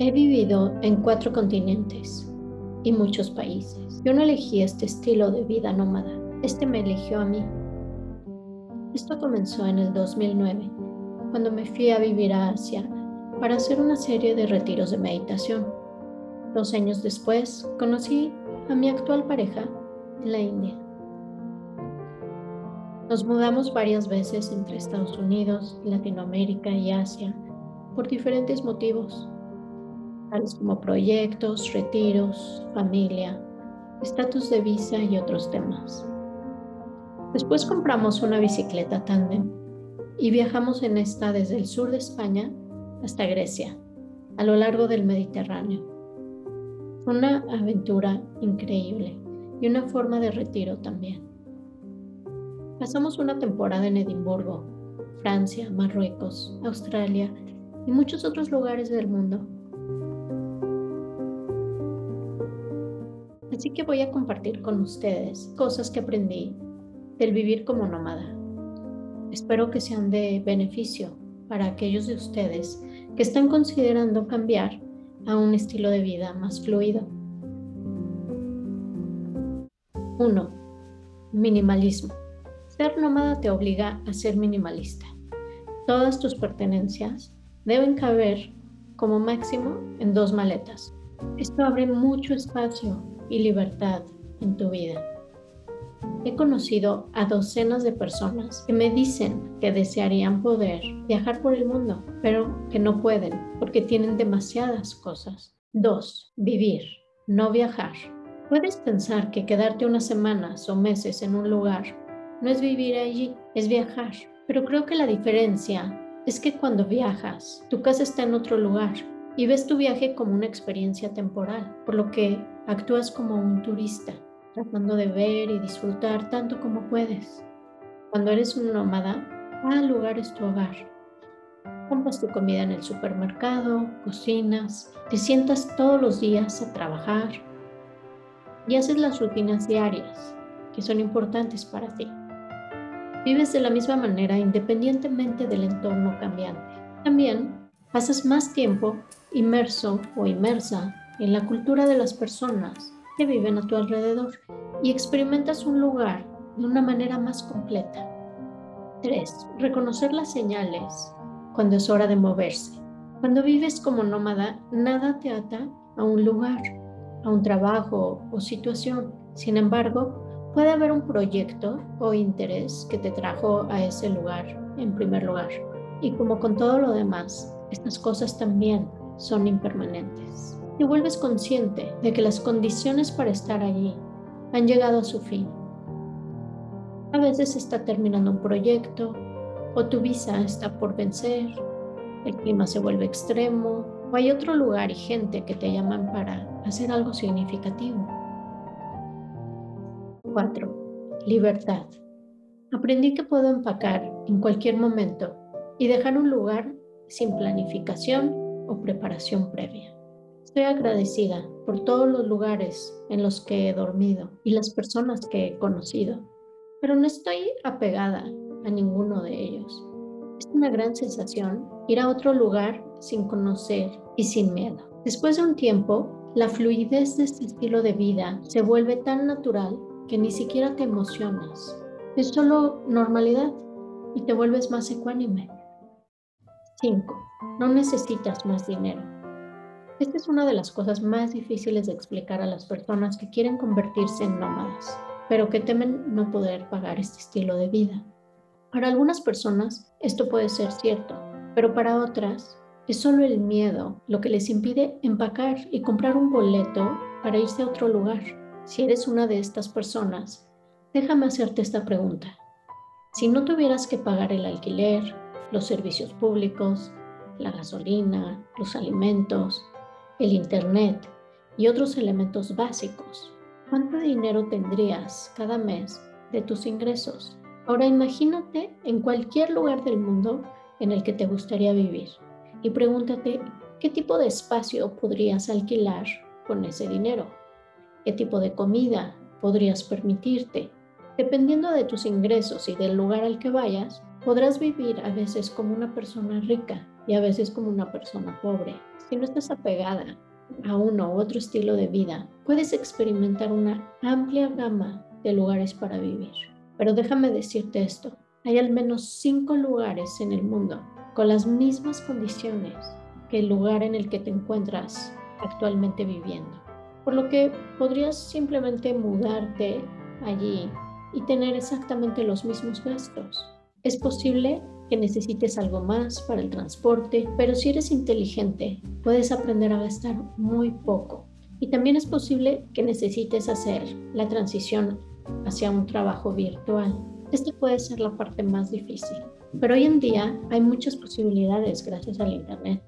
He vivido en 4 continentes y muchos países. Yo no elegí este estilo de vida nómada. Este me eligió a mí. Esto comenzó en el 2009, cuando me fui a vivir a Asia para hacer una serie de retiros de meditación. 2 años después, conocí a mi actual pareja en la India. Nos mudamos varias veces entre Estados Unidos, Latinoamérica y Asia por diferentes motivos, tales como proyectos, retiros, familia, estatus de visa y otros temas. Después compramos una bicicleta tándem y viajamos en esta desde el sur de España hasta Grecia, a lo largo del Mediterráneo. Fue una aventura increíble y una forma de retiro también. Pasamos una temporada en Edimburgo, Francia, Marruecos, Australia y muchos otros lugares del mundo. Así que voy a compartir con ustedes cosas que aprendí del vivir como nómada. Espero que sean de beneficio para aquellos de ustedes que están considerando cambiar a un estilo de vida más fluido. 1. Minimalismo. Ser nómada te obliga a ser minimalista. Todas tus pertenencias deben caber como máximo en 2 maletas. Esto abre mucho espacio y libertad en tu vida. He conocido a docenas de personas que me dicen que desearían poder viajar por el mundo, pero que no pueden porque tienen demasiadas cosas. 2. Vivir, no viajar. Puedes pensar que quedarte unas semanas o meses en un lugar no es vivir allí, es viajar. Pero creo que la diferencia es que cuando viajas, tu casa está en otro lugar y ves tu viaje como una experiencia temporal, por lo que actúas como un turista, tratando de ver y disfrutar tanto como puedes. Cuando eres un nómada, cada lugar es tu hogar. Compras tu comida en el supermercado, cocinas, te sientas todos los días a trabajar y haces las rutinas diarias que son importantes para ti. Vives de la misma manera independientemente del entorno cambiante. También pasas más tiempo inmerso o inmersa en la cultura de las personas que viven a tu alrededor y experimentas un lugar de una manera más completa. 3. Reconocer las señales cuando es hora de moverse. Cuando vives como nómada, nada te ata a un lugar, a un trabajo o situación. Sin embargo, puede haber un proyecto o interés que te trajo a ese lugar en primer lugar. Y como con todo lo demás, estas cosas también son impermanentes. Te vuelves consciente de que las condiciones para estar allí han llegado a su fin. A veces está terminando un proyecto, o tu visa está por vencer, el clima se vuelve extremo, o hay otro lugar y gente que te llaman para hacer algo significativo. 4. Libertad. Aprendí que puedo empacar en cualquier momento y dejar un lugar sin planificación o preparación previa. Estoy agradecida por todos los lugares en los que he dormido y las personas que he conocido, pero no estoy apegada a ninguno de ellos. Es una gran sensación ir a otro lugar sin conocer y sin miedo. Después de un tiempo, la fluidez de este estilo de vida se vuelve tan natural que ni siquiera te emocionas. Es solo normalidad y te vuelves más ecuánime. 5. No necesitas más dinero. Esta es una de las cosas más difíciles de explicar a las personas que quieren convertirse en nómadas, pero que temen no poder pagar este estilo de vida. Para algunas personas esto puede ser cierto, pero para otras es solo el miedo lo que les impide empacar y comprar un boleto para irse a otro lugar. Si eres una de estas personas, déjame hacerte esta pregunta. Si no tuvieras que pagar el alquiler, los servicios públicos, la gasolina, los alimentos, el internet y otros elementos básicos, ¿cuánto dinero tendrías cada mes de tus ingresos? Ahora imagínate en cualquier lugar del mundo en el que te gustaría vivir y pregúntate qué tipo de espacio podrías alquilar con ese dinero, qué tipo de comida podrías permitirte. Dependiendo de tus ingresos y del lugar al que vayas, Podrás vivir a veces como una persona rica y a veces como una persona pobre. Si no estás apegada a uno u otro estilo de vida, puedes experimentar una amplia gama de lugares para vivir. Pero déjame decirte esto, hay al menos 5 lugares en el mundo con las mismas condiciones que el lugar en el que te encuentras actualmente viviendo. Por lo que podrías simplemente mudarte allí y tener exactamente los mismos gastos. Es posible que necesites algo más para el transporte, pero si eres inteligente, puedes aprender a gastar muy poco. Y también es posible que necesites hacer la transición hacia un trabajo virtual. Esta puede ser la parte más difícil, pero hoy en día hay muchas posibilidades gracias al Internet.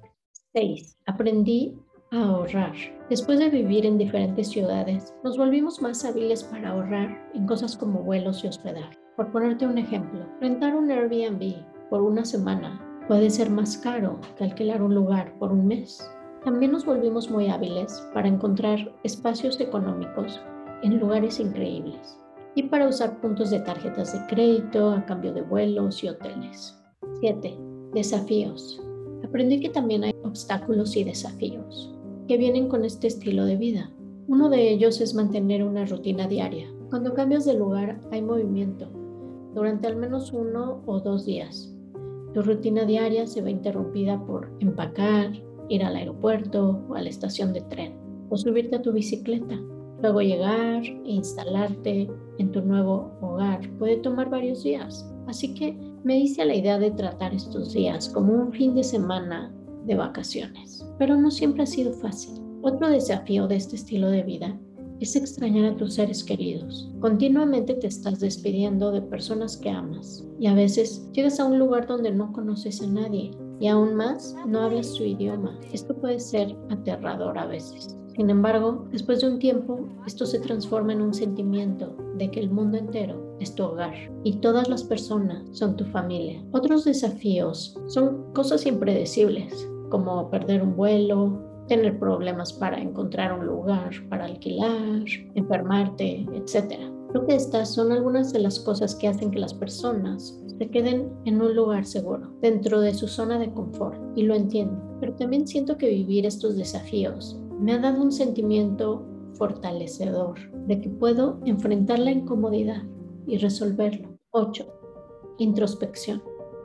6. Aprendí a ahorrar. Después de vivir en diferentes ciudades, nos volvimos más hábiles para ahorrar en cosas como vuelos y hospedaje. Por ponerte un ejemplo, rentar un Airbnb por una semana puede ser más caro que alquilar un lugar por un mes. También nos volvimos muy hábiles para encontrar espacios económicos en lugares increíbles y para usar puntos de tarjetas de crédito a cambio de vuelos y hoteles. 7. Desafíos. Aprendí que también hay obstáculos y desafíos que vienen con este estilo de vida. Uno de ellos es mantener una rutina diaria. Cuando cambias de lugar hay movimiento durante al menos 1 o 2 días. Tu rutina diaria se ve interrumpida por empacar, ir al aeropuerto o a la estación de tren o subirte a tu bicicleta. Luego llegar e instalarte en tu nuevo hogar puede tomar varios días. Así que me hice a la idea de tratar estos días como un fin de semana de vacaciones. Pero no siempre ha sido fácil. Otro desafío de este estilo de vida es extrañar a tus seres queridos. Continuamente te estás despidiendo de personas que amas y a veces llegas a un lugar donde no conoces a nadie y aún más no hablas su idioma. Esto puede ser aterrador a veces. Sin embargo, después de un tiempo, esto se transforma en un sentimiento de que el mundo entero es tu hogar y todas las personas son tu familia. Otros desafíos son cosas impredecibles, como perder un vuelo, tener problemas para encontrar un lugar para alquilar, enfermarte, etc. Creo que estas son algunas de las cosas que hacen que las personas se queden en un lugar seguro, dentro de su zona de confort, y lo entiendo. Pero también siento que vivir estos desafíos me ha dado un sentimiento fortalecedor de que puedo enfrentar la incomodidad y resolverlo. 8. Introspección.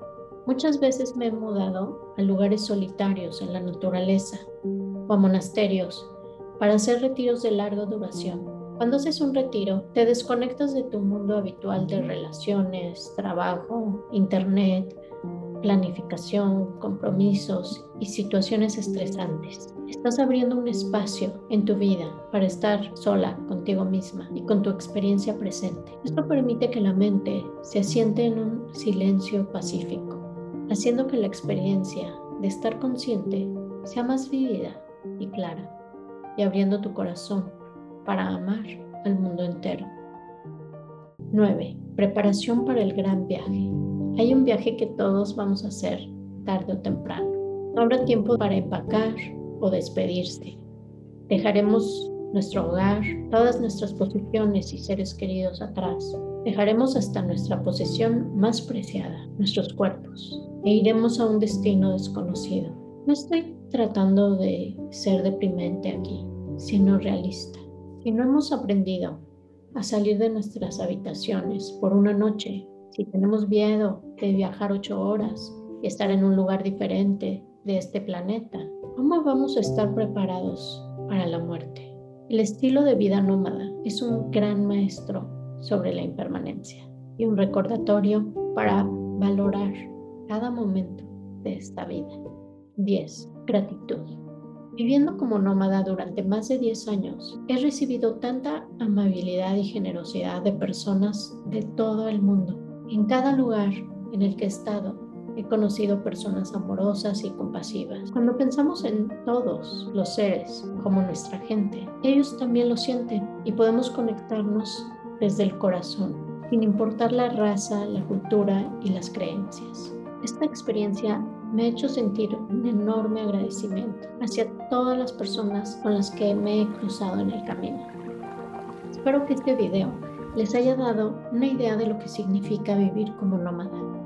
Muchas veces me he mudado a lugares solitarios en la naturaleza o a monasterios para hacer retiros de larga duración. Cuando haces un retiro, te desconectas de tu mundo habitual de relaciones, trabajo, internet, planificación, compromisos y situaciones estresantes. Estás abriendo un espacio en tu vida para estar sola contigo misma y con tu experiencia presente. Esto permite que la mente se asiente en un silencio pacífico, haciendo que la experiencia de estar consciente sea más vívida y clara, y abriendo tu corazón para amar al mundo entero. 9. Preparación para el gran viaje. Hay un viaje que todos vamos a hacer tarde o temprano. No habrá tiempo para empacar o despedirse. Dejaremos nuestro hogar, todas nuestras posesiones y seres queridos atrás. Dejaremos hasta nuestra posesión más preciada, nuestros cuerpos, e iremos a un destino desconocido. No estoy tratando de ser deprimente aquí, sino realista. Si no hemos aprendido a salir de nuestras habitaciones por una noche, si tenemos miedo de viajar 8 horas y estar en un lugar diferente de este planeta, ¿cómo vamos a estar preparados para la muerte? El estilo de vida nómada es un gran maestro sobre la impermanencia y un recordatorio para valorar cada momento de esta vida. 10. Gratitud. Viviendo como nómada durante más de 10 años, he recibido tanta amabilidad y generosidad de personas de todo el mundo. En cada lugar en el que he estado, he conocido personas amorosas y compasivas. Cuando pensamos en todos los seres como nuestra gente, ellos también lo sienten y podemos conectarnos desde el corazón, sin importar la raza, la cultura y las creencias. Esta experiencia me ha hecho sentir un enorme agradecimiento hacia todas las personas con las que me he cruzado en el camino. Espero que este video les haya dado una idea de lo que significa vivir como nómada